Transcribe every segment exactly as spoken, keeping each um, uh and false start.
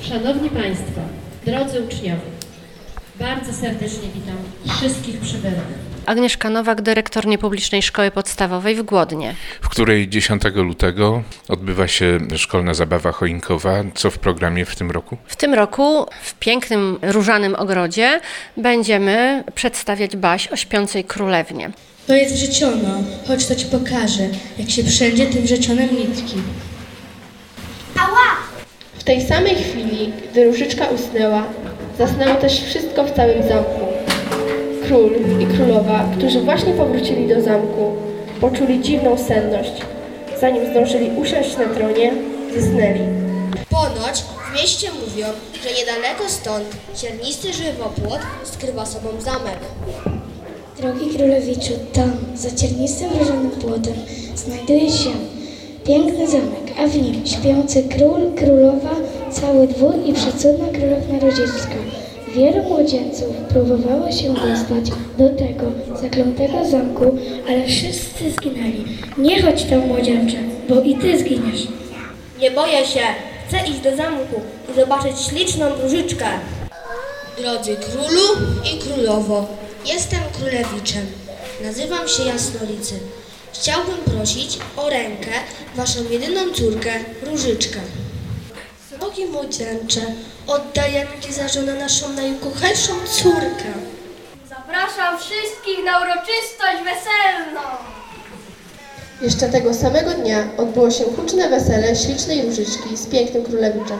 Szanowni Państwo, drodzy uczniowie, bardzo serdecznie witam wszystkich przybyłych. Agnieszka Nowak, dyrektor Niepublicznej Szkoły Podstawowej w Głodnie, w której dziesiątego lutego odbywa się szkolna zabawa choinkowa. Co w programie w tym roku? W tym roku w pięknym różanym ogrodzie będziemy przedstawiać baś o śpiącej królewnie. To jest wrzeciono, choć to ci pokażę, jak się wszędzie tym wrzecionem nitki. Ała! W tej samej chwili, gdy Różyczka usnęła, zasnęło też wszystko w całym zamku. Król i królowa, którzy właśnie powrócili do zamku, poczuli dziwną senność. Zanim zdążyli usiąść na tronie, zasnęli. Ponoć w mieście mówią, że niedaleko stąd ciernisty żywopłot skrywa sobą zamek. Drogi królewiczu, tam, za ciernistym różanym płotem, znajduje się piękny zamek, a w nim śpiący król, królowa, cały dwór i przecudna królewna Różyczka. Wielu młodzieńców próbowało się dostać do tego zaklętego zamku, ale wszyscy zginęli. Nie chodź tam, młodzieńcze, bo i ty zginiesz. Nie boję się, chcę iść do zamku i zobaczyć śliczną Różyczkę. Drodzy królu i królowo, jestem królewiczem. Nazywam się Jasnolicy. Chciałbym prosić o rękę waszą jedyną córkę, Różyczkę. Drogi młodzieńcze, oddajemy ci za żonę naszą najukochańszą córkę. Zapraszam wszystkich na uroczystość weselną. Jeszcze tego samego dnia odbyło się huczne wesele ślicznej Różyczki z pięknym królewiczem.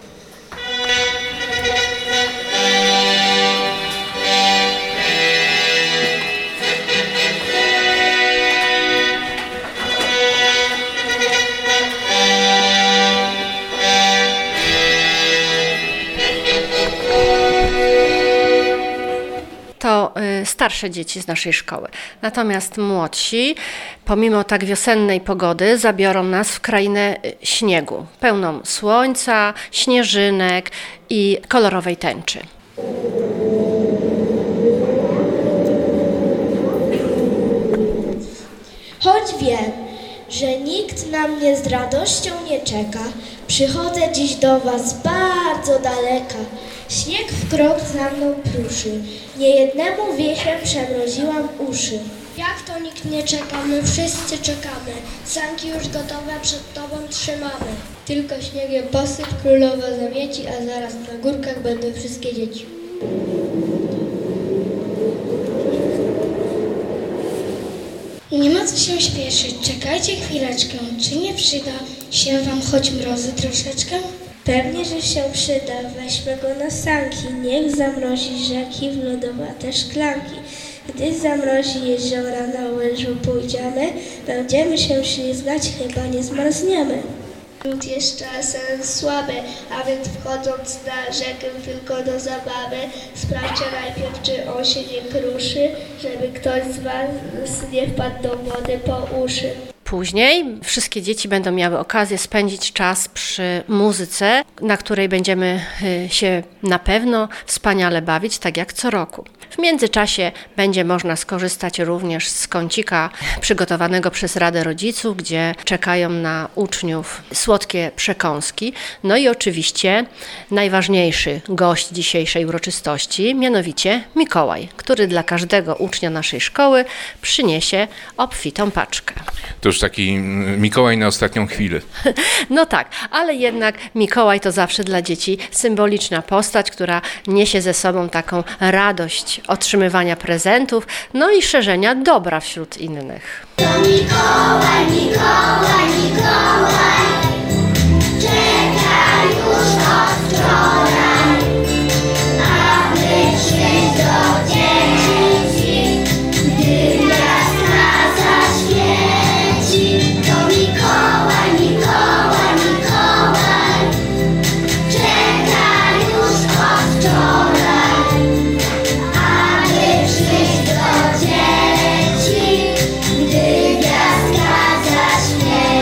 To y, starsze dzieci z naszej szkoły. Natomiast młodsi, pomimo tak wiosennej pogody, zabiorą nas w krainę y, śniegu, pełną słońca, śnieżynek i kolorowej tęczy. Choć wiem, że nikt na mnie z radością nie czeka, przychodzę dziś do was bardzo daleka. Śnieg w krok za mną pruszy, niejednemu wiechem przemroziłam uszy. Jak to nikt nie czeka, my wszyscy czekamy, sanki już gotowe przed tobą trzymamy. Tylko śniegiem posyp królowa zamieci, a zaraz na górkach będą wszystkie dzieci. Nie ma co się śpieszyć, czekajcie chwileczkę. Czy nie przyda się wam choć mrozy troszeczkę? Pewnie, że się przyda, weźmy go na sanki, niech zamrozi rzeki w lodowate szklanki. Gdy zamrozi jeziora, na łyżu pójdziemy, będziemy się ślizgać, chyba nie zmarzniemy. Lód jest czasem słaby, a więc wchodząc na rzekę tylko do zabawy, sprawdźcie najpierw, czy on się nie kruszy, żeby ktoś z was nie wpadł do wody po uszy. Później wszystkie dzieci będą miały okazję spędzić czas przy muzyce, na której będziemy się na pewno wspaniale bawić, tak jak co roku. W międzyczasie będzie można skorzystać również z kącika przygotowanego przez Radę Rodziców, gdzie czekają na uczniów słodkie przekąski. No i oczywiście najważniejszy gość dzisiejszej uroczystości, mianowicie Mikołaj, który dla każdego ucznia naszej szkoły przyniesie obfitą paczkę. To już taki Mikołaj na ostatnią chwilę. No tak, ale jednak Mikołaj to zawsze dla dzieci symboliczna postać, która niesie ze sobą taką radość otrzymywania prezentów, no i szerzenia dobra wśród innych. To Mikołaj, Mikołaj, Mikołaj, czeka już od wczoraj, aby przyjść do dzieci, gdy gwiazdka zaświeci. To Mikołaj, Mikołaj, Mikołaj, czeka już od wczoraj, aby przyjść do dzieci, gdy gwiazdka zaświeci.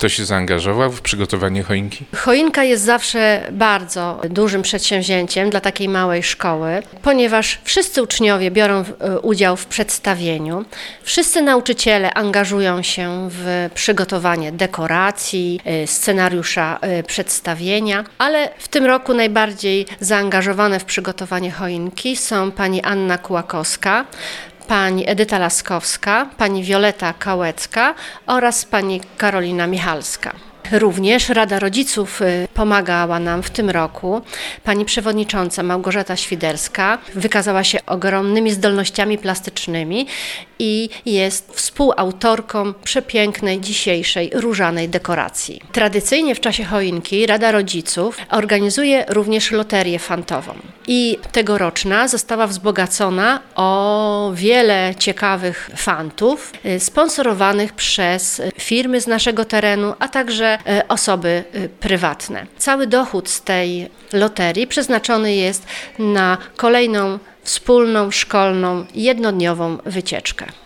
Kto się zaangażował w przygotowanie choinki? Choinka jest zawsze bardzo dużym przedsięwzięciem dla takiej małej szkoły, ponieważ wszyscy uczniowie biorą udział w przedstawieniu, wszyscy nauczyciele angażują się w przygotowanie dekoracji, scenariusza przedstawienia, ale w tym roku najbardziej zaangażowane w przygotowanie choinki są pani Anna Kułakowska, pani Edyta Laskowska, pani Wioleta Kałecka oraz pani Karolina Michalska. Również Rada Rodziców pomagała nam w tym roku. Pani przewodnicząca Małgorzata Świderska wykazała się ogromnymi zdolnościami plastycznymi i jest współautorką przepięknej dzisiejszej różanej dekoracji. Tradycyjnie w czasie choinki Rada Rodziców organizuje również loterię fantową i tegoroczna została wzbogacona o wiele ciekawych fantów sponsorowanych przez firmy z naszego terenu, a także osoby prywatne. Cały dochód z tej loterii przeznaczony jest na kolejną wspólną, szkolną, jednodniową wycieczkę.